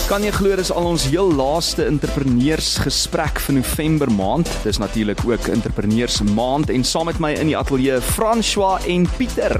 Kan jy glo, dis al ons heel laaste entrepreneursgesprek vir November maand. Dis natuurlik ook entrepreneurs maand en saam met my in die ateljee François en Pieter.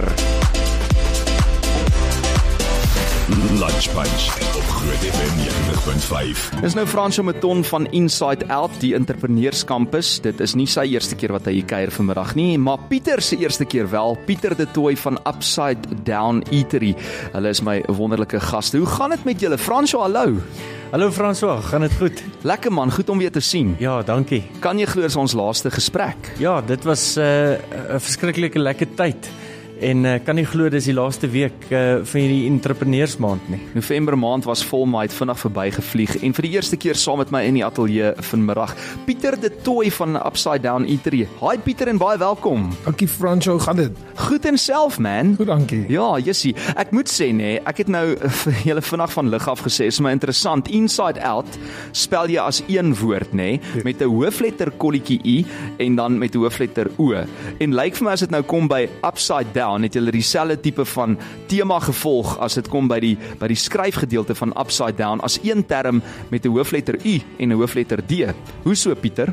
Lunch Bunch op Groot FM 90.5. Dis nou François Meton van Inside Out, die entrepreneurskampus. Dit is nie sy eerste keer wat hy hier kuier vanmiddag nie, maar Pieter se eerste keer wel. Pieter de Tooy van Upside Down Eatery. Hulle is my wonderlike gaste. Hoe gaan dit met julle? François, hallo. Hallo François, gaan dit goed? Lekker man, goed om weer te sien. Ja, dankie. Kan jy glo, dis ons laaste gesprek? Ja, dit was 'n verskriklike lekker tyd. En kan nie glo dis die laaste week van hierdie entrepreneursmaand nie. November maand was vol, maar het vinnig verbygevlieg en vir die eerste keer saam met my in die ateljee vanmiddag, Pieter de Tooy van Upside Down Eatery. Hi Pieter en baie welkom. Dankie François, hoe gaan dit? Goed en self man. Goed, dankie. Ja, jessie. Ek moet sê nee, ek het nou vir julle vinnig van lig af gesê, is my interessant. Inside Out spel jy as een woord nê, met 'n hoofletter kolletjie I en dan met 'n hoofletter O. En lyk vir my as dit nou kom by Upside Down, het julle dieselfde tipe van tema gevolg as dit kom by die skryfgedeelte van Upside Down as een term met 'n hoofletter U en 'n hoofletter D. Hoe so Pieter?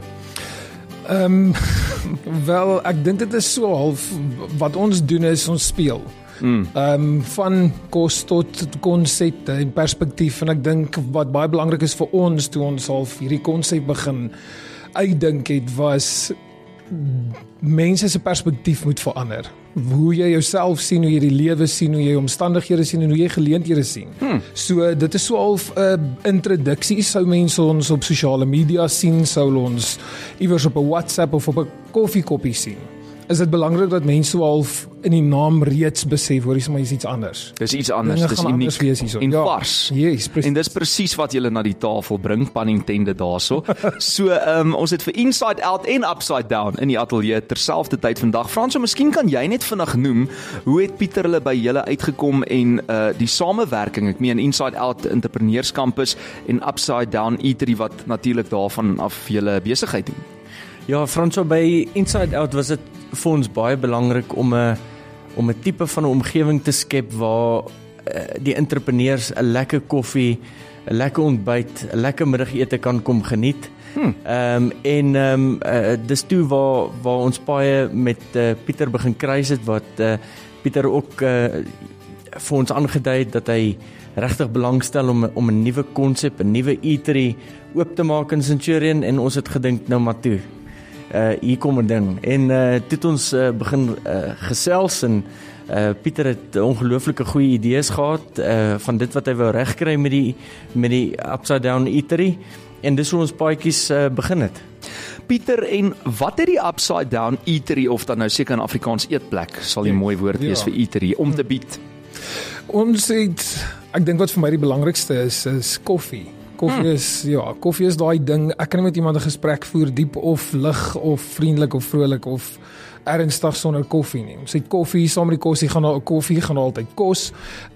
Wel, ek dink dit is so half wat ons doen is ons speel. Van kos tot konsepte en perspektief, en ek dink wat baie belangrik is vir ons toe ons half hierdie konsep begin uitdink het, was mense se perspektief moet verander. Hoe jy jouself sien, hoe jy die lewe sien, hoe jy omstandighede sien en hoe jy geleenthede sien. So dit is so half 'n introduksie, sou mense ons op sosiale media sien, sou ons iewers op 'n WhatsApp of op 'n koffiekoppie sien. Is dit belangrik dat mense so half in die naam reeds besef, hoor, is iets anders. Dis iets anders, dis uniek en vars. Yes, en dis presies wat julle na die tafel bring, pun intended daarso. So, ons het vir Inside Out en Upside Down in die ateljee terselfdertyd vandag. François, miskien kan jy net vinnig noem, hoe het Pieter hulle by julle uitgekom en die samewerking, ek meen Inside Out Entrepreneurskampus en Upside Down Eatery wat natuurlik daarvan af julle besigheid doen. Ja, François, by Inside Out was dit vir ons baie belangrik om 'n tipe van 'n omgewing te skep waar die entrepreneurs 'n lekker koffie, 'n lekker ontbyt, 'n lekker middagete kan kom geniet. Dis toe waar ons baie met Pieter begin kruis het, wat Pieter ook vir ons aangedui het dat hy regtig belangstel om 'n nuwe konsep, 'n nuwe eatery oop te maak in Centurion, en ons het gedink nou maar toe. Hier kom 'n ding. En toe het ons begin gesels en Pieter het ongelooflike goeie idees gehad van dit wat hy wou regkry met die Upside Down Eatery, en dis hoe ons paadjies begin het. Pieter, en wat het die Upside Down Eatery, of dan nou seker in Afrikaans eetplek, sal die mooi woord wees vir eatery, om te bied? Ons het, ek dink wat vir my die belangrikste is koffie. Koffie is daai ding. Ek kan nie met iemand 'n gesprek voer, diep of lig of vriendelik of vrolik of ernstig sonder koffie nie. Ons het koffie, saam met die koffie gaan altyd kos.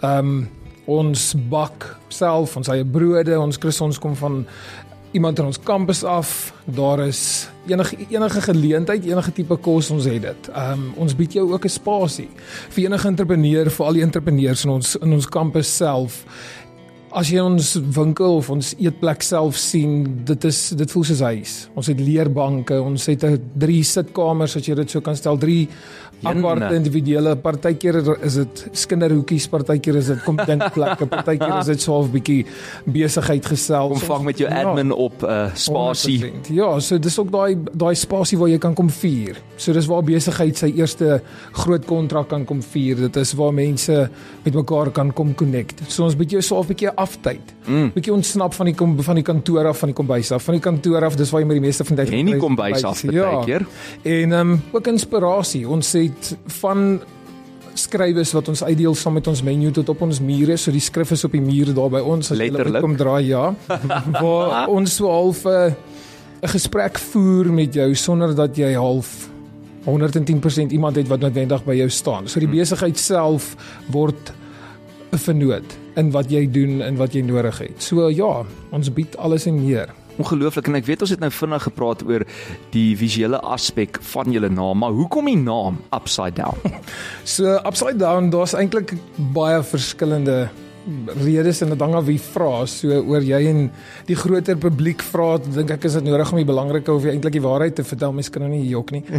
Ons bak self ons eie brode, ons croissants kom van iemand in ons kampus af. Daar is enige geleentheid, enige tipe kos, ons het dit. Ons bied jou ook 'n spasie vir enige entrepreneur, vir al die entrepreneurs in ons kampus self. As jy ons winkel of ons eetplek self sien, dit voel soos huis. Ons het leerbanke, ons het 3 sitkamers, as jy dit so kan stel, 3 aparte individuele, partykeer is dit skinderhoekies, partykeer is dit komdinkplekke, partykeer is dit so 'n bietjie besigheid gesels. Omvang met jou admin op spasie. 100%. Ja, so dis ook daai spasie waar jy kan kom vier. So dis waar besigheid sy eerste groot kontrak kan kom vier. Dit is waar mense met mekaar kan kom connect. So ons bied jou so 'n bietjie aftyd. Bietjie ontsnap van die kantoor af, van die kombuis af. Van die kantoor af, dis waar jy met die meeste van die tyd en die kombuis af baie keer. En ook inspirasie. Ons het van skrywers wat ons uitdeel saam met ons menu tot op ons mure, so die skrif is op die mure daar by ons, as jy kom draai, ja, waar ons so half 'n gesprek voer met jou, sonder dat jy half 110% iemand het wat noodwendig by jou staan. So die besigheid self word 'n vernoot in wat jy doen en wat jy nodig het. So ja, ons bied alles en meer. Ongelooflik, en ek weet ons het nou vinnig gepraat oor die visuele aspek van julle naam, maar hoekom die naam Upside Down? So Upside Down, daar's eintlik baie verskillende redes en dit hang af wie vra, so oor jy en die groter publiek vra, dink ek is dit nodig om die belangrike of jy eintlik die waarheid te vertel, mens kan nou nie jok nie.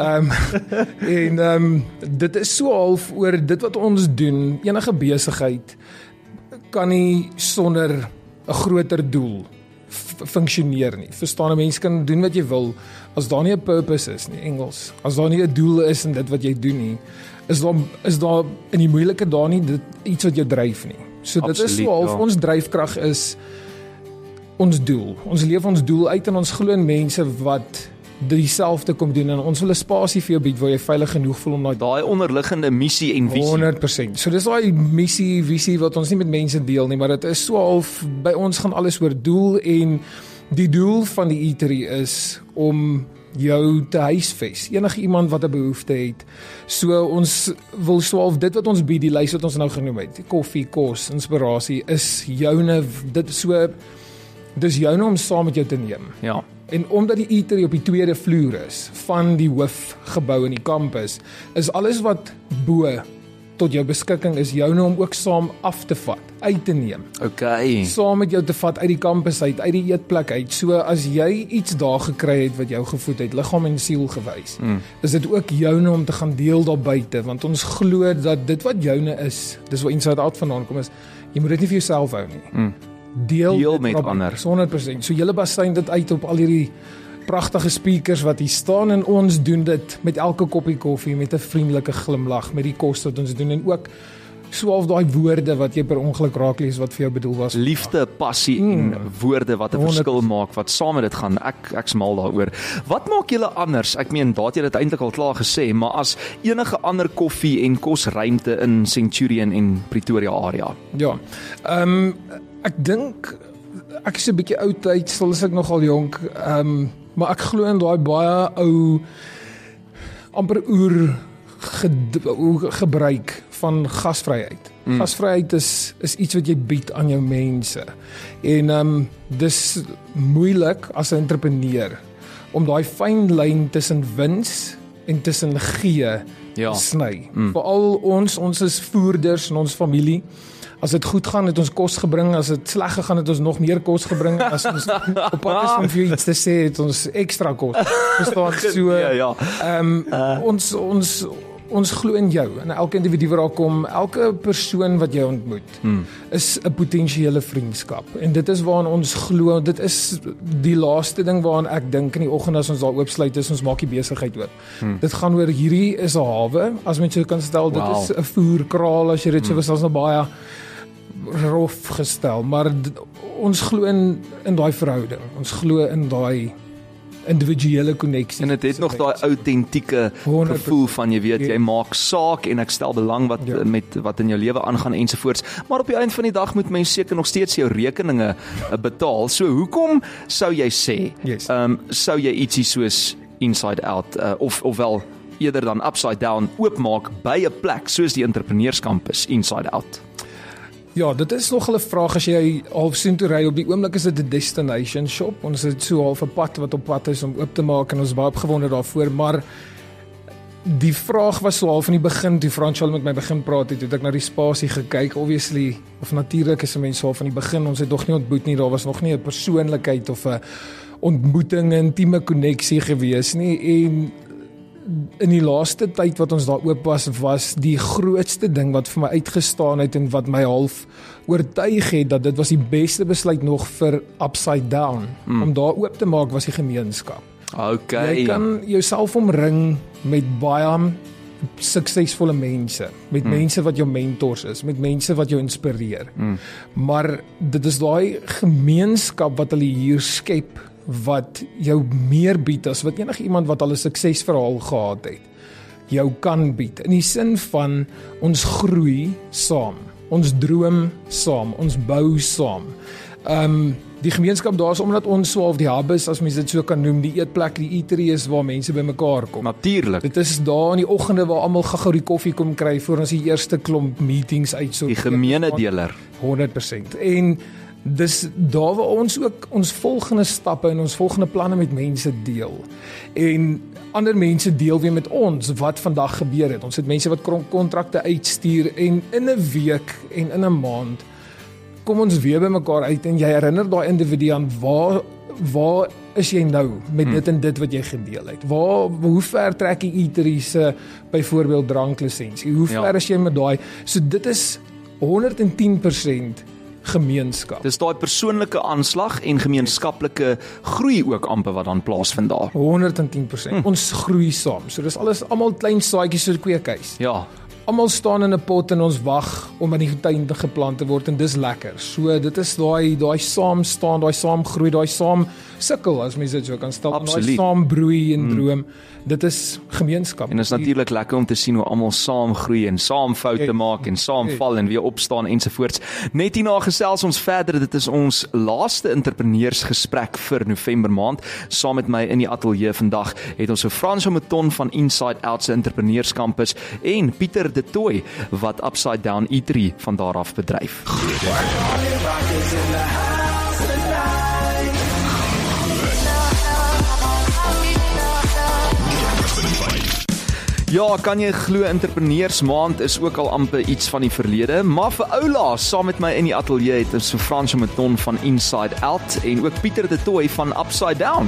Dit is so half oor dit wat ons doen, enige besigheid kan nie sonder 'n groter doel funksioneer nie. Verstaan, 'n mens kan doen wat jy wil, as daar nie 'n purpose is nie, Engels. As daar nie 'n doel is in dit wat jy doen nie, is daar in die moeilike dae nie dit iets wat jou dryf nie. So dit is so half, ons dryfkrag is ons doel. Ons leef ons doel uit en ons glo in mense wat dieselfde kom doen en ons wil 'n spasie vir jou bied waar jy veilig genoeg voel om daai onderliggende missie en visie. 100%. So dis daai missie, visie wat ons nie met mense deel nie, maar dit is so half, by ons gaan alles oor doel en die doel van die eatery is om jou te huisves. Enige iemand wat 'n behoefte het. So ons wil so half dit wat ons bied, die lys wat ons nou genoem het, die koffie, kos, inspirasie is joune, dis joune om saam met jou te neem. Ja. En omdat die eatery op die tweede vloer is van die hoofgebou in die kampus, is alles wat bo tot jou beskikking is joune om ook saam af te vat, uit te neem. Okay. Saam met jou te vat uit die kampus uit die eetplek uit. So as jy iets daar gekry het wat jou gevoed het, liggaam en siel gewys, is dit ook joune om te gaan deel daar buite, want ons glo dat dit wat joune is, dis waar Inside Out vandaan kom, is jy moet dit nie vir jouself hou nie. Deel met ander. 100%. So julle basyn dit uit op al hierdie pragtige speakers wat hier staan en ons doen dit met elke koppie koffie, met 'n vriendelike glimlag, met die kos wat ons doen en ook so half daai woorde wat jy per ongeluk raak lees wat vir jou bedoel was. Liefde, passie en woorde wat 'n verskil maak, wat saam met dit gaan. Ek's mal daaroor. Wat maak julle anders? Ek meen, daar het jy dit eintlik al klaar gesê, maar as enige ander koffie en kosruimte in Centurion en Pretoria area. Ja. Ek dink ek is 'n bietjie oud tyd, sal is ek nogal jonk, maar ek glo in daai baie ou amper gebruik van gasvryheid. Gasvryheid is iets wat jy bied aan jou mense. En dis moeilik as 'n entrepreneur om daai fyn lyn tussen wins en tussen gee te sny. Veral ons is voerders in ons familie. As dit goed gaan, het ons kos gebring. As dit sleg gegaan, het ons nog meer kos gebring. As ons op pad is om vir jou iets te sê, het ons ekstra kos. Verstaan so. Ons glo in jou, en elke individu wat daar kom, elke persoon wat jy ontmoet, is 'n potensiële vriendskap. En dit is waaraan ons glo. Dit is die laaste ding waaraan ek dink in die oggend as ons daar oopsluit is, ons maak die besigheid oop. Dit gaan oor hierdie is 'n hawe, as mens so kan stel, dit is 'n voerkraal as jy dit so was, ons nou baie rof gestel, maar ons glo in daai verhouding. Ons glo in daai individuele koneksie. En dit het nog daai autentieke gevoel van jy weet, jy maak saak en ek stel belang met wat in jou lewe aangaan ensovoorts. Maar op die einde van die dag moet mens seker nog steeds jou rekeninge betaal. So hoekom sou jy sê, sou jy ietsie soos Inside Out ofwel eerder dan Upside Down oopmaak by 'n plek soos die entrepreneurskampus Inside Out? Ja, dit is nog 'n vraag as jy half sien toe ry. Op die oomblik is dit 'n destination shop. Ons het so half 'n pad wat op pad is om oop te maak en ons baie opgewonde daarvoor, maar die vraag was so half van die begin toe Franchal met my begin praat het ek na die spasie gekyk. Obviously, of natuurlik is 'n mens so van die begin, ons het nog nie ontmoet nie. Daar was nog nie 'n persoonlikheid of 'n ontmoeting, 'n intieme koneksie gewees nie. En in die laaste tyd wat ons daar oop was die grootste ding wat vir my uitgestaan het en wat my half oortuig het dat dit was die beste besluit nog vir Upside Down. Om daar oop te maak was die gemeenskap. Okay. Jy kan jouself omring met baie suksesvolle mense, met mense wat jou mentors is, met mense wat jou inspireer. Maar dit is daai gemeenskap wat hulle hier skep wat jou meer bied as wat enige iemand wat al 'n suksesverhaal gehad het jou kan bied. In die sin van ons groei saam, ons droom saam, ons bou saam. Die gemeenskap daar is omdat ons so half die hub is, as mens dit so kan noem, die eetplek, die eatery is waar mense bymekaar kom. Natuurlik. Dit is daar in die oggende waar almal gou die koffie kom kry voor ons die eerste klomp meetings uitsort. Die gemeene deler. 100%. En dis daar waar ons ook ons volgende stappe en ons volgende planne met mense deel. En ander mense deel weer met ons wat vandag gebeur het. Ons het mense wat kontrakte uitstuur en in 'n week en in 'n maand kom ons weer by mekaar uit en jy herinner daai individu aan waar is jy nou met dit en dit wat jy gedeel het? Hoe ver trek die eatery se byvoorbeeld dranklisensie? Hoe ver is jy met daai? So dit is 110% gemeenskap. Dis daai persoonlike aanslag en gemeenskaplike groei ook amper wat dan plaasvind daar. 110%. Ons groei saam. So dis alles almal klein saadjies so 'n kweekhuis. Ja. Almal staan in 'n pot en ons wag om aan die tuin te geplant te word en dis lekker. So dit is daai saam staan, daai saam groei, daai saam sukkel as mens dit so kan stel, daai saam broei en droom. Dit is gemeenskap. En dit is natuurlik lekker om te sien hoe almal saam groei en saam foute maak en saam val en weer opstaan ensovoorts. Net hierna gesels ons verder. Dit is ons laaste entrepreneursgesprek vir November maand. Saam met my in die ateljee vandag het ons Fransjo Mouton van Inside Out se entrepreneurskampus en Pieter De Tooy wat Upside Down Eatery van daar af bedryf. Ja, kan jy glo entrepreneursmaand is ook al amper iets van die verlede, maar vir oula, saam met my in die ateljee het ons Fransjo Mouton van Inside Out en ook Pieter De Tooy van Upside Down.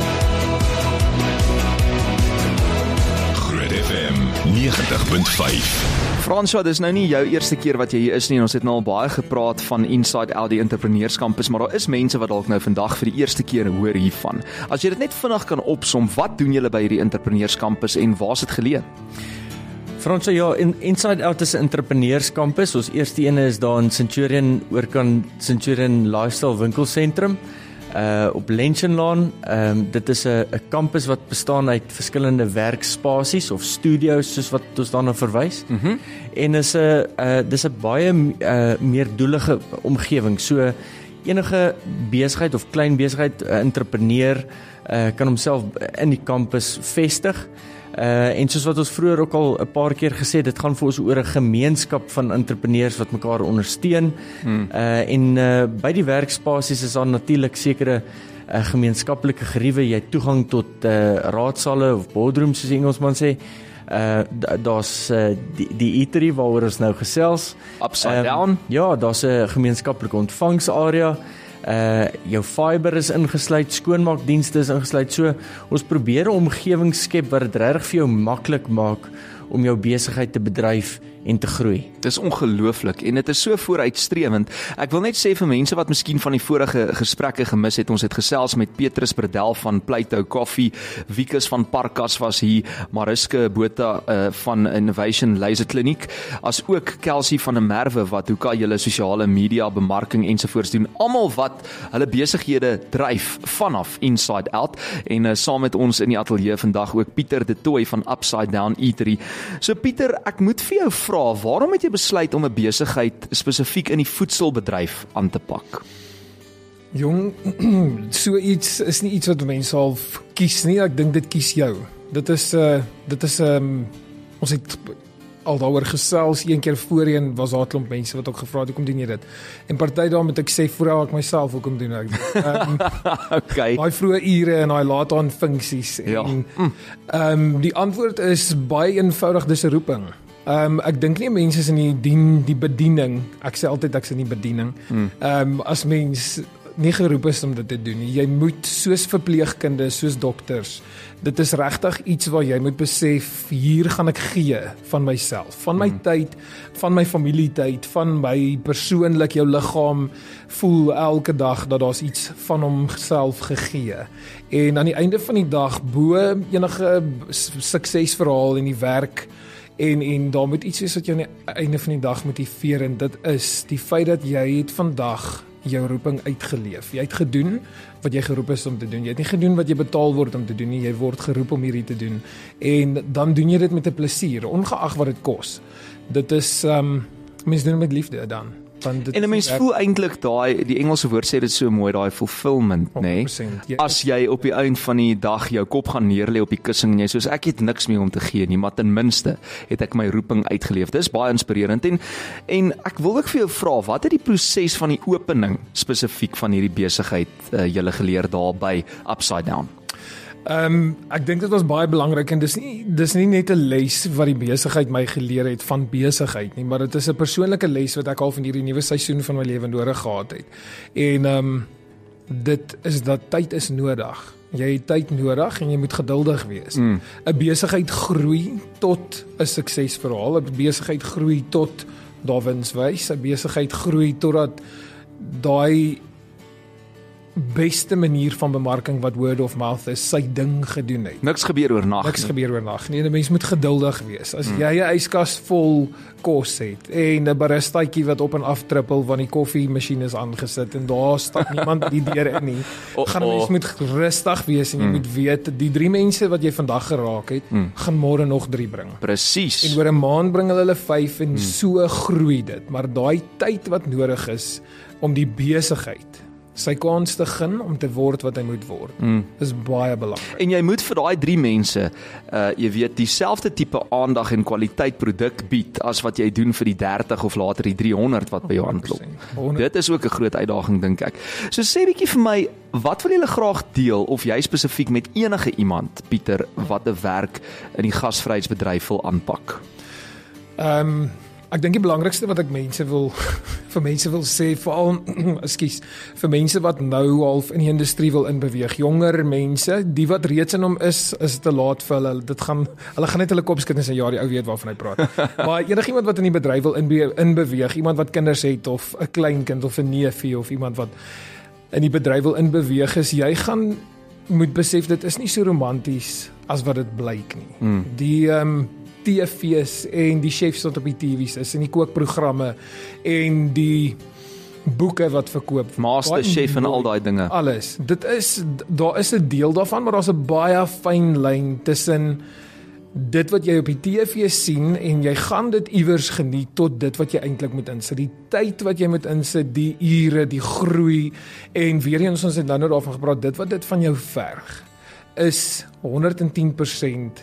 Groot FM 90.5. Fransjo, dis nou nie jou eerste keer wat jy hier is nie en ons het nou al baie gepraat van Inside Out, die entrepreneurskampus, maar daar is mense wat dalk nou vandag vir die eerste keer hoor hiervan. As jy dit net vinnig kan opsom, wat doen julle by hierdie entrepreneurskampus en waar is dit geleë? Fransjo, ja, Inside Out is 'n entrepreneurskampus. Ons eerste ene is daar in Centurion, oorkant Centurion Lifestyle Winkelsentrum. Op Lenshenlaan. Dit is 'n kampus wat bestaan uit verskillende werkspasies of studios soos wat ons daarna verwys. En dis 'n baie meerdoelige omgewing. So enige besigheid of klein besigheid, entrepreneur kan homself in die kampus vestig. En soos wat ons vroeër ook al 'n paar keer gesê het, dit gaan vir ons oor 'n gemeenskap van entrepreneurs wat mekaar ondersteun. En by die werkspasies is daar natuurlik sekere gemeenskaplike geriewe. Jy het toegang tot raadsale of boardrooms soos die Engelsman sê. Daar's die eatery waaroor ons nou gesels. Upside Down. Ja, daar's 'n gemeenskaplike ontvangsarea. Jou fiber is ingesluit, skoonmaakdienste is ingesluit. So ons probeer 'n omgewing skep wat dit regtig vir jou maklik maak om jou besigheid te bedryf en te groei. Dis ongelooflik en dit is so vooruitstrewend. Ek wil net sê vir mense wat miskien van die vorige gesprekke gemis het, ons het gesels met Petrus Bredel van Pleito Coffee, Wikus van Parkas was hier, Mariska Botha van Innovation Laser Kliniek, as ook Kelsey van der Merwe wat hoeka julle sosiale media bemarking ensovoorts doen, almal wat hulle besighede dryf vanaf Inside Out en saam met ons in die ateljee vandag ook Pieter De Tooy van Upside Down Eatery. So Pieter, ek moet vir jou vra, waarom het jy besluit om 'n besigheid spesifiek in die voedselbedryf aan te pak? Jong, so iets is nie iets wat mense half kies nie. Ek dink dit kies jou. Dit is ons het al daaroor gesels, een keer voorheen was daar 'n klomp mense wat ook gevra het, hoekom doen jy dit? En party daarom het ek sê, vooral ek myself, hoekom doen ek dit? Okay. Daai vroeë ure en daai laat aan funksies. En, die antwoord is baie eenvoudig, dis 'n roeping. Ek dink nie mense is in die bediening, ek sê altyd ek is in die bediening, as mens nie geroep is om dit te doen nie. Jy moet soos verpleegkunde, soos dokters, dit is regtig iets waar jy moet besef, hier gaan ek gee van myself, van my tyd, van my familietyd, van my persoonlik, jou liggaam voel elke dag dat daar's iets van homself gegee. En aan die einde van die dag, bo enige suksesverhaal in die werk, en daar moet iets wees wat jou aan die einde van die dag motiveer, en dit is die feit dat jy het vandag jou roeping uitgeleef. Jy het gedoen wat jy geroep is om te doen. Jy het nie gedoen wat jy betaal word om te doen nie. Jy word geroep om hierdie te doen. En dan doen jy dit met 'n plesier, ongeag wat dit kos. Dit is mens doen met liefde dan. En 'n mens voel eintlik die Engelse woord sê dit so mooi, daai fulfillment, nê? Nee? As jy op die einde van die dag jou kop gaan neerlê op die kussing en jy soos ek het niks meer om te gee nie, maar ten minste het ek my roeping uitgeleef. Dis baie inspirerend en ek wil ook vir jou vra, wat het die proses van die opening spesifiek van hierdie besigheid julle geleer daar by Upside Down? Ek dink dit was baie belangrik en dis nie net 'n les wat die besigheid my geleer het van besigheid nie, maar dit is 'n persoonlike les wat ek al van hierdie nuwe seisoen van my lewe nodig gehad het. En dit is dat tyd is nodig. Jy het tyd nodig en jy moet geduldig wees. 'n Besigheid groei tot 'n suksesverhaal, 'n besigheid groei tot daar wins wys, 'n besigheid groei totdat daai beste manier van bemarking wat word of mouth is, sy ding gedoen het. Niks gebeur oornag. Niks gebeur oornag. Nee, 'n mens moet geduldig wees. As jy 'n yskas vol kos het en 'n baristaatjie wat op en af trippel want die koffiemasjien is aangesit en daar stap niemand die deur in nie, gaan 'n mens moet rustig wees en jy moet weet die 3 mense wat jy vandag geraak het, gaan môre nog 3 bring. Presies. En oor 'n maand bring hulle 5 en so groei dit. Maar daai tyd wat nodig is om die besigheid sy kans te gun om te word wat hy moet word, is baie belangrik. En jy moet vir daai 3 mense, jy weet, dieselfde tipe aandag en kwaliteit produk bied as wat jy doen vir die 30 of later die 300 wat by jou aanklop. Dit is ook 'n groot uitdaging, dink ek. So sê bietjie vir my, wat wil julle graag deel of jy spesifiek met enige iemand, Pieter, wat 'n werk in die gasvryheidsbedryf wil aanpak? Ek dink die belangrikste wat ek vir mense wil sê, veral vir mense wat nou half in die industrie wil inbeweeg, jonger mense, die wat reeds in hom is te laat vir hulle. Hulle gaan net hulle kop skud en sê ja, die ou weet waarvan hy praat. Maar enigiemand wat in die bedryf wil inbeweeg, iemand wat kinders het of 'n kleinkind of 'n neefie of iemand wat in die bedryf wil inbeweeg is, jy gaan moet besef dit is nie so romanties as wat dit blyk nie. Die TV's en die chefs wat op die TV's is en die kookprogramme en die boeke wat verkoop. Masterchef en al daai dinge. Alles. Daar is 'n deel daarvan, maar daar's 'n baie fyn lyn tussen dit wat jy op die TV sien en jy gaan dit iewers geniet tot dit wat jy eintlik moet insit. Die tyd wat jy moet insit, die ure, die groei en weer eens ons het nou daarvan gepraat, dit wat dit van jou verg is 110%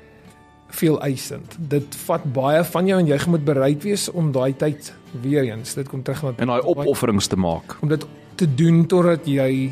veel eisend. Dit vat baie van jou en jy moet bereid wees om daai tyd weer eens, dit kom terug na en daai opofferings te maak. Om dit te doen totdat jy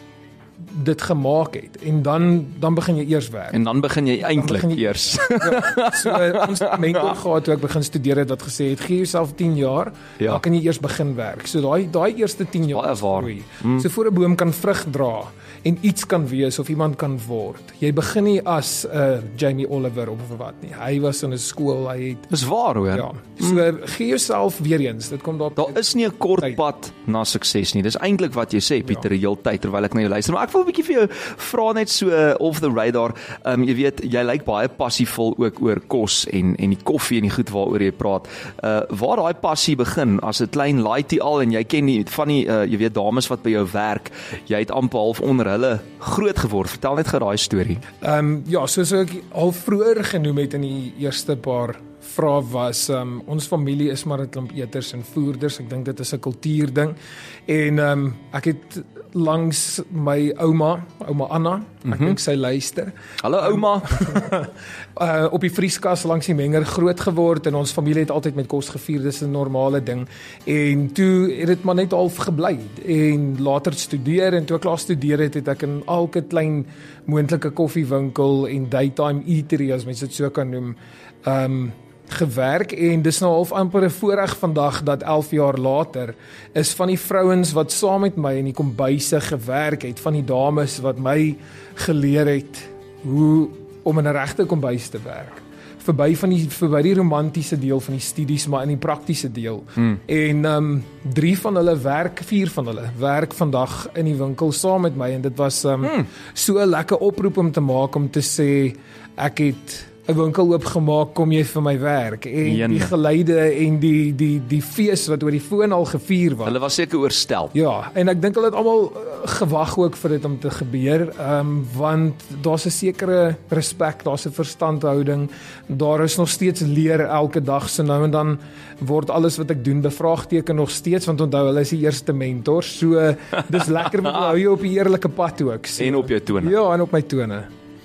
dit gemaak het en dan begin jy eers werk. En dan begin jy eintlik eers. Ja, so ons mentor gehad toe ek begin studeer het wat gesê het, gee jouself 10 jaar, dan kan jy eers begin werk. So daai eerste 10 jaar groei. So voor 'n boom kan vrug dra en iets kan wees of iemand kan word. Jy begin nie as Jamie Oliver of wat nie. Hy was in 'n skool, hy het Dis waar hoor. Ja. So gee jouself weer eens, dit kom daar is nie 'n kort pad na sukses nie. Dis eintlik wat jy sê Pieter, die hele tyd terwyl ek na jou luister. Maar ek wil 'n bietjie vir jou vra net so off the radar. Jy weet, jy lyk baie passievol ook oor kos en die koffie en die goed waaroor jy praat. Waar daai passie begin as 'n klein laaitie al en jy ken nie van die jy weet dames wat by jou werk, jy het amper half onder hulle groot geword. Vertel net gou daai storie. Ja, soos ek al vroeër genoem het in die eerste paar vrae was, ons familie is maar 'n klomp eters en voerders. Ek dink dit is 'n kultuurding. En ek het langs my ouma Anna, ek dink sy luister. Hallo ouma. Op die vrieskas langs die menger groot geword en ons familie het altyd met kos gevier, dis 'n normale ding. En toe het dit maar net half gebly en later studeer en toe ek klaar studeer het ek in elke klein moontlike koffiewinkel en daytime eatery as mense dit so kan noem, gewerk en dis nou half amper 'n voorreg vandag dat 11 jaar later is van die vrouens wat saam met my in die kombuise gewerk het, van die dames wat my geleer het hoe om in 'n regte kombuis te werk. Verby die romantiese deel van die studies, maar in die praktiese deel. En 4 van hulle werk vandag in die winkel saam met my en dit was so 'n lekker oproep om te maak om te sê ek het 'n winkel oopgemaak, kom jy vir my werk en die geleide en die fees wat oor die foon al gevier was. Hulle was seker oorstel. Ja, en ek dink hulle het almal gewag ook vir dit om te gebeur, want daar's 'n sekere respek, daar's 'n verstandhouding, daar is nog steeds leer elke dag, so nou en dan word alles wat ek doen bevraagteken nog steeds, want onthou hulle is die eerste mentor, so dis lekker met hou jy op die eerlike pad ook. So. En op jou tone. Ja, en op my tone.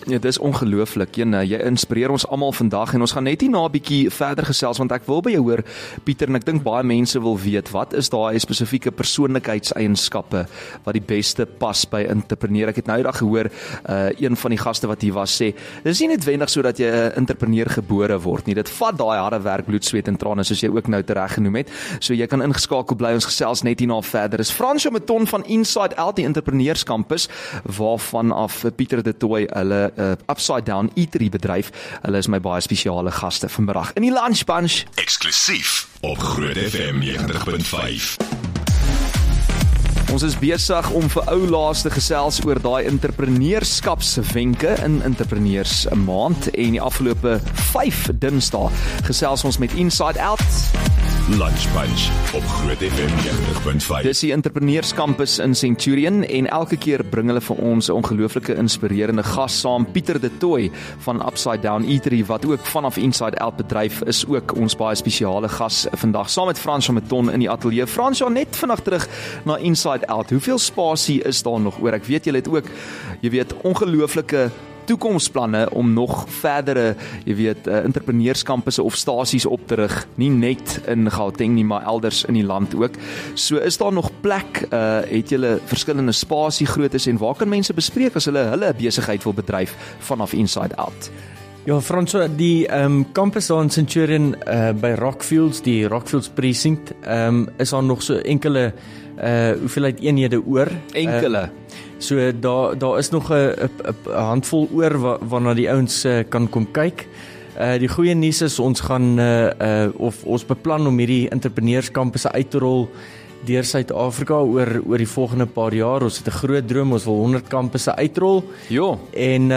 Ja, dis ongelooflik. Jy inspireer ons almal vandag en ons gaan net na 'n bietjie verder gesels want ek wil by jou hoor Pieter en ek dink baie mense wil weet wat is daai spesifieke persoonlikheidseienskappe wat die beste pas by entrepreneur. Ek het nou eendag gehoor een van die gaste wat hier was sê, dis nie noodwendig so dat jy 'n entrepreneur gebore word nie. Dit vat daai harde werk, bloed, sweet en trane soos jy ook nou tereg genoem het. So jy kan ingeskakel bly, ons gesels net hierna verder. Dis Fransjo Meton van Inside Out, die entrepreneurskampus waarvan af Pieter de Tooy hulle Upside Down Eatery bedryf. Hulle is my baie spesiale gaste vanmiddag in die Lunch Bunch. Eksklusief op Groot FM 90.5. Ons is besig om vir ou laas te gesels oor daai entrepreneurskapswenke in entrepreneurs 'n maand en die afgelope 5 Dinsdae gesels ons met Inside Out. Lunch Bunch op Groot FM 90.5. Dis die entrepreneurskampus in Centurion en elke keer bring hulle vir ons 'n ongelooflike inspirerende gas saam. Pieter de Tooy van Upside Down Eatery wat ook vanaf Inside Out bedryf is ook ons baie spesiale gas vandag saam met Fransjo Meton in die ateljee. Fransjo, net vinnig terug na Inside Out. Hoeveel spasie is daar nog oor? Ek weet julle het ook, ongelooflike toekomsplanne om nog verdere, entrepreneurskampusse of stasies op te rig, nie net in Gauteng nie, maar elders in die land ook. So is daar nog plek, het julle verskillende spasiegroottes en waar kan mense bespreek as hulle besigheid wil bedryf vanaf Inside Out? Ja, Fransjo, die campus daar in Centurion by Rockfields, die Rockfields precinct, is daar nog so enkele hoeveelheid eenhede oor. Enkele. So daar is nog 'n handvol oor waarna die ouens kan kom kyk. Die goeie nuus is ons gaan of ons beplan om hierdie entrepreneurskampusse uit te rol deur Suid-Afrika oor die volgende paar jaar. Ons het 'n groot droom, ons wil 100 kampusse uitrol. Ja. En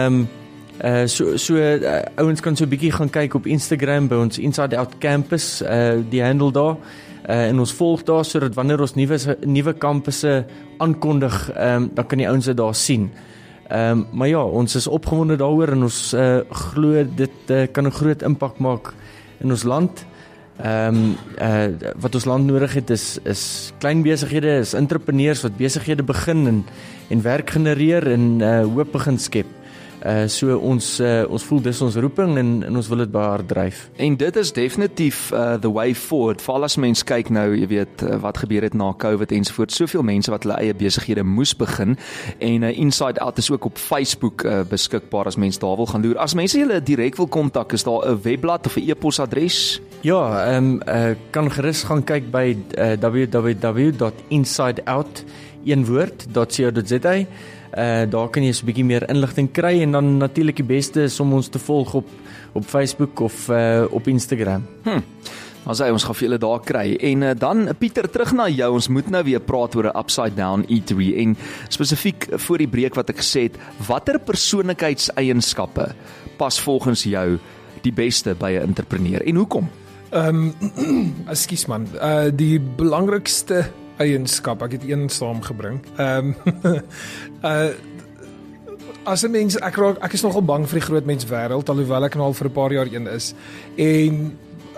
ouens kan so 'n bietjie gaan kyk op Instagram by ons Inside Out Campus, die handle daar. En ons volg daar sodat wanneer ons nuwe kampusse aankondig, dan kan die ouens dit daar sien. Maar ja, ons is opgewonde daaroor en ons glo dit kan 'n groot impak maak in ons land. Wat ons land nodig het is klein besighede, is entrepreneurs wat besighede begin en werk genereer en hoop begin skep. So ons voel dis ons roeping en ons wil dit behaar dryf. En dit is definitief the way forward. Veral as mens kyk nou, wat gebeur het na COVID ensovoorts. Soveel mense wat hulle eie besighede moes begin en Inside Out is ook op Facebook beskikbaar as mens daar wil gaan loer. As mense julle direk wil kontak, is daar 'n webblad of 'n e-posadres? Ja, kan gerus gaan kyk by www.insideout.co.za. Daar kan jy so 'n bietjie meer inligting kry en dan natuurlik die beste is om ons te volg op Facebook of op Instagram. Dan sê ons gaan vir julle daar kry. En dan Pieter, terug na jou. Ons moet nou weer praat oor 'n Upside Down Eatery en spesifiek voor die breek wat ek gesê het, watter persoonlikheidseienskappe pas volgens jou die beste by 'n entrepreneur en hoekom? Ekskuus man, die belangrikste eienskap, ek het een saamgebring. As 'n mens, ek is nogal bang vir die groot mens wêreld, alhoewel ek nou al vir 'n paar jaar een is. En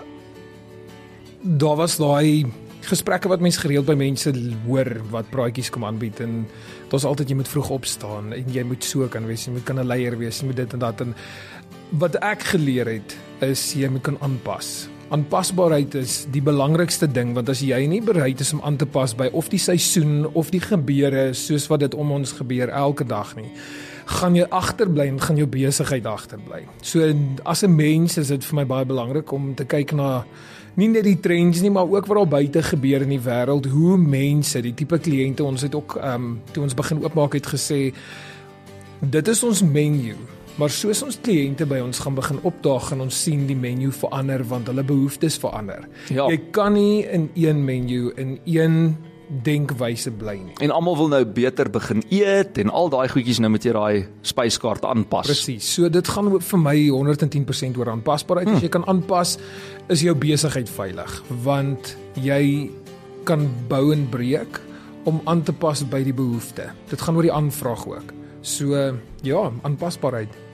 daar was daai gesprekke wat mense gereeld by mense hoor wat praatjies kom aanbied en daar's altyd jy moet vroeg opstaan en jy moet so kan wees, jy moet kan 'n leier wees, jy moet dit en dat. En wat ek geleer het is jy moet kan aanpas. Aanpasbaarheid is die belangrikste ding, want as jy nie bereid is om aan te pas by of die seisoen of die gebeure soos wat dit om ons gebeur elke dag nie, gaan jy agterbly en gaan jou besigheid agterbly. So as 'n mens is dit vir my baie belangrik om te kyk na nie net die trends nie, maar ook wat al buite gebeur in die wêreld, hoe mense, die tipe kliënte, ons het ook toe ons begin oopmaak het gesê, dit is ons menu. Maar soos ons kliënte by ons gaan begin opdaag, gaan ons sien die menu verander want hulle behoeftes verander. Ja. Jy kan nie in een menu, in een denkwyse bly nie. En almal wil nou beter begin eet en al daai goedjies nou met jy daai spyskaart aanpas. Presies. So dit gaan vir my 110% oor aanpasbaarheid. As jy kan aanpas, is jou besigheid veilig, want jy kan bou en breek om aan te pas by die behoefte. Dit gaan oor die aanvraag ook. So ja, aanpasbaarheid.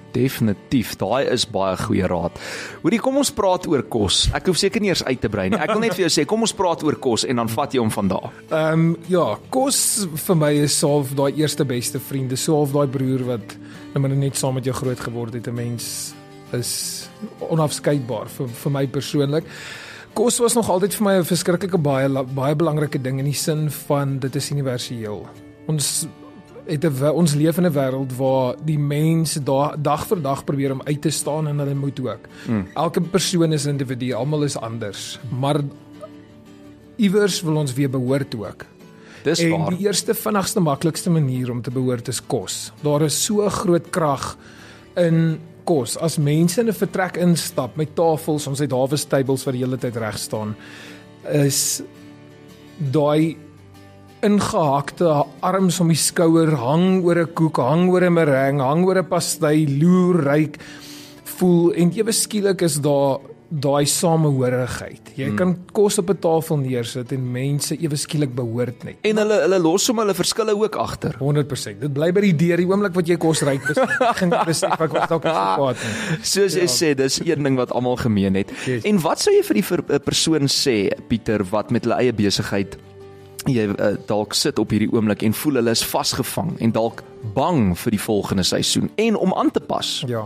Definitief, daai is baie goeie raad. Hoorie, kom ons praat oor kos. Ek hoef seker nie eers uit te brei nie. Ek wil net vir jou sê, kom ons praat oor kos en dan vat jy hom van daar. Ja, kos vir my is half daai eerste beste vriend, dis half daai broer wat nou net saam met jou groot geword het. 'n Mens is onafskeidbaar vir my persoonlik. Kos was nog altyd vir my 'n verskriklike baie belangrike ding in die sin van dit is universeel. Ons leef in 'n wêreld waar die mens dag vir dag probeer om uit te staan en hulle moet ook. Elke persoon is 'n individu, almal is anders, maar iewers wil ons weer behoort ook. Dis en waar. Die eerste vinnigste maklikste manier om te behoort is kos. Daar is so groot krag in kos. As mense in 'n vertrek instap met tafels, ons het Harvest tables wat die hele tyd reg staan, is daai ingehakte arms om die skouer, hang oor 'n koek, hang oor 'n meringue, hang oor 'n pastei, loer, ryk, voel en ewe skielik is daar daai samehorigheid. Jy kan kos op 'n tafel neersit en mense ewe skielik behoort net. En hulle los hom hulle verskille ook agter. 100%. Dit bly by die deur die oomblik wat jy kos ryk besef ek was dalk gepaat nie. Soos jy sê, dis een ding wat almal gemeen het. Yes. En wat sou jy vir die persoon sê, Pieter, wat met hulle eie besigheid jy dalk sit op hierdie oomblik en voel hulle is vasgevang en dalk bang vir die volgende seisoen en om aan te pas? Ja.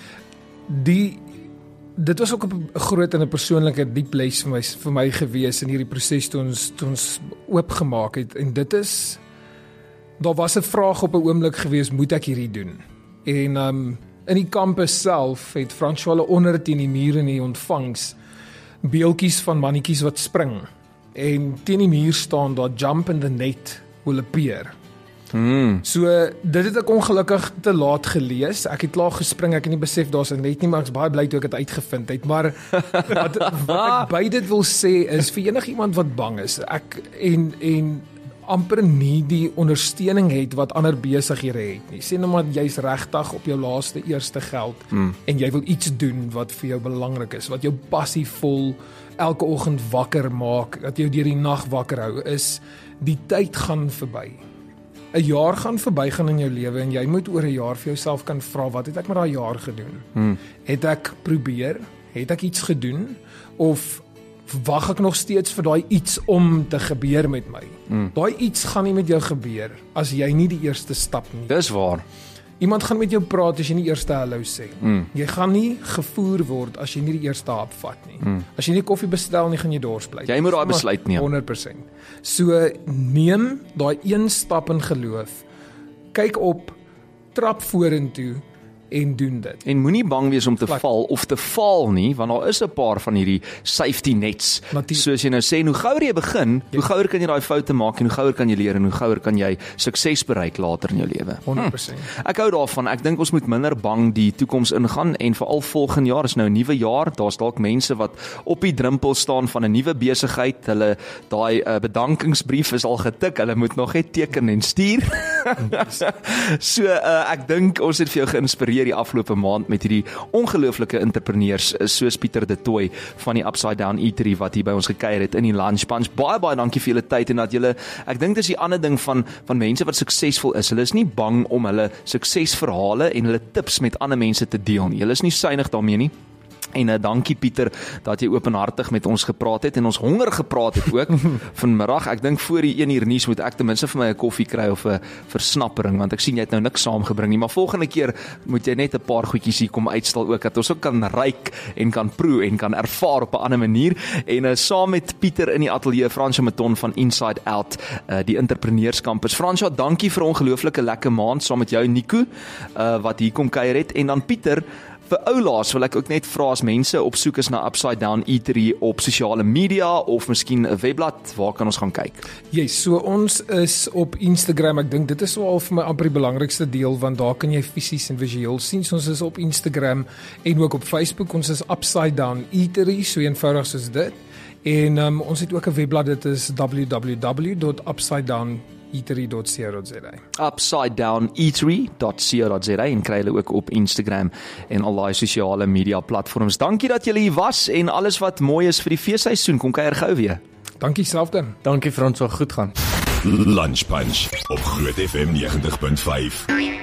Dit was ook 'n groot en 'n persoonlike diep les vir my gewees in hierdie proses toe ons oopgemaak het en dit is daar was 'n vraag op 'n oomblik gewees, moet ek hierdie doen? En in die kampus self het François onder teen die muur in die ontvangs beeltjies van mannetjies wat spring en teen die muur staan daar jump in the net will appear. So dit het ek ongelukkig te laat gelees. Ek het klaar gespring, ek het nie besef daar's 'n net nie, maar ek's baie bly toe ek dit uitgevind het. Maar wat ek by dit wil sê is vir enigiemand wat bang is, ek en amper nie die ondersteuning het wat ander besighede het nie. Sê nou maar jy's regtig op jou laaste eerste geld en jy wil iets doen wat vir jou belangrik is, wat jou passievol elke oggend wakker maak, dat jou deur die nag wakker hou, is die tyd gaan verby. 'n jaar gaan verbygaan in jou lewe en jy moet oor 'n jaar vir jouself kan vra, wat het ek met daai jaar gedoen? Het ek probeer? Het ek iets gedoen? Of wag ek nog steeds vir daai iets om te gebeur met my? Daai iets gaan nie met jou gebeur as jy nie die eerste stap nie. Dis waar. Iemand gaan met jou praat as jy nie eers hallo sê. Jy gaan nie gevoer word as jy nie die eerste hap vat nie. As jy nie koffie bestel nie, gaan jy dors bly. Jy moet daai besluit neem. 100%. So neem daai een stap in geloof. Kyk op, trap vorentoe en doen dit. En moenie bang wees om te val of te faal nie, want daar is 'n paar van hierdie safety nets. Soos jy nou sê, hoe gouer jy begin, hoe gouer kan jy daai foute maak en hoe gouer kan jy leer en hoe gouer kan jy sukses bereik later in jou lewe. 100%. Ek hou daarvan. Ek dink ons moet minder bang die toekoms ingaan en veral volgende jaar is nou 'n nuwe jaar. Daar's dalk mense wat op die drempel staan van 'n nuwe besigheid. Hulle daai bedankingsbrief is al getik. Hulle moet nog net teken en stuur. So ek dink ons het vir jou geïnspireer die afgelope maand met hierdie ongelooflike entrepreneurs soos Pieter De Tooy van die Upside Down Eatery wat hier by ons gekuier het in die Lunch Punch. Baie dankie vir julle tyd en dat julle, ek dink dis die ander ding van mense wat suksesvol is. Hulle is nie bang om hulle suksesverhale en hulle tips met ander mense te deel nie. Hulle is nie suinig daarmee nie. En dankie Pieter dat jy openhartig met ons gepraat het en ons honger gepraat het ook vanmiddag. Ek dink voor die 1 uur nuus moet ek ten minste vir my 'n koffie kry of 'n versnappering want ek sien jy het nou niks saamgebring nie, maar volgende keer moet jy net 'n paar goedjies hier kom uitstal ook dat ons ook kan ruik en kan proe en kan ervaar op 'n ander manier. En saam met Pieter in die ateljee François Maton van Inside Out, die entrepreneurskampus. François, dankie vir 'n ongelooflike lekker maand saam met jou Nico wat hier kom kuier het en dan Pieter. Vir oulaas wil ek ook net vra as mense op soek is na Upside Down Eatery op sosiale media of miskien 'n webblad, waar kan ons gaan kyk? So ons is op Instagram. Ek dink dit is wel vir my amper die belangrikste deel want daar kan jy fisies en visueel sien. So ons is op Instagram en ook op Facebook. Ons is Upside Down Eatery, so eenvoudig soos dit. En ons het ook 'n webblad, dit is www.upsidedowneatery.co.za. upsidedowneatery.co.za en kry hulle ook op Instagram en al daai sosiale media platforms. Dankie dat julle hier was en alles wat mooi is vir die feesseisoen. Kom kuier gou weer. Dankie self dan. Dankie Frans, so goed gaan. Lunch Punch op Groot FM 90.5.